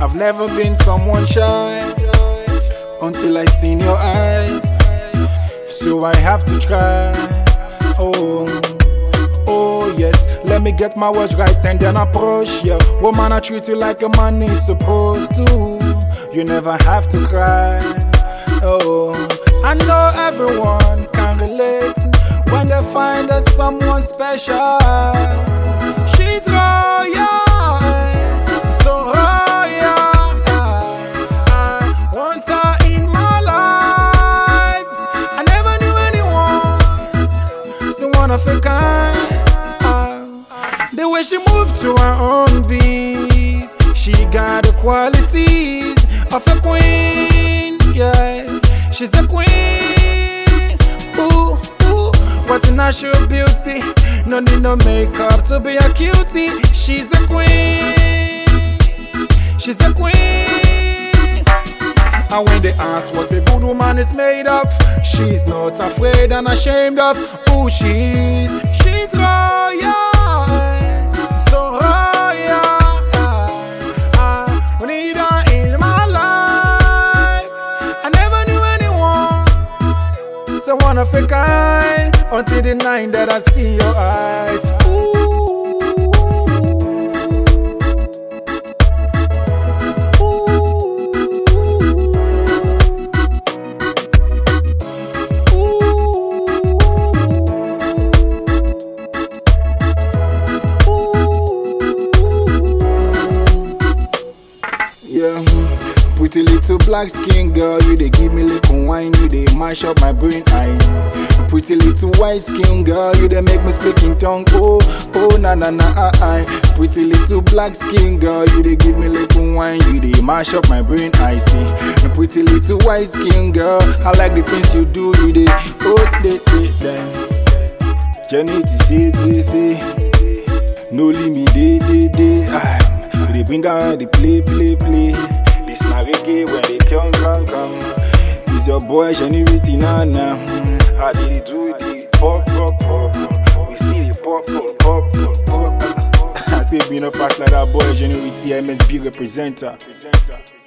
I've never been someone shy until I seen your eyes. So I have to try. Oh yes, let me get my words right and then approach you. Woman, I treat you like a man is supposed to. You never have to cry. Oh, I know everyone can relate when they find us someone special. She's royal, so royal. I want her in my life. I never knew anyone so one of a kind. The way she moves to her own beat, she got the qualities of a queen, yeah. She's a queen. Ooh, ooh, what a natural beauty. No need no makeup to be a cutie. She's a queen. She's a queen. And when they ask what a good woman is made of, she's not afraid and ashamed of who she is. She's royal. So one of a kind, until the night that I see your eyes. Ooh. Yeah. Pretty little black skin girl, you dey give me little wine, you dey mash up my brain. Pretty little white skin girl, you dey make me speak in tongue. Oh, na na na, Pretty little black skin girl, you dey give me little wine, you dey mash up my brain. I see. Pretty little white skin girl, I like the things you do, you dey damn. Journey to say, no limit, day. You dey bring out the play. This na reggae when they come. It's your boy Jenny Ritinana. I did do the pop. We still the pop. I say be no pass like that boy Jenny Rit, MSB representer.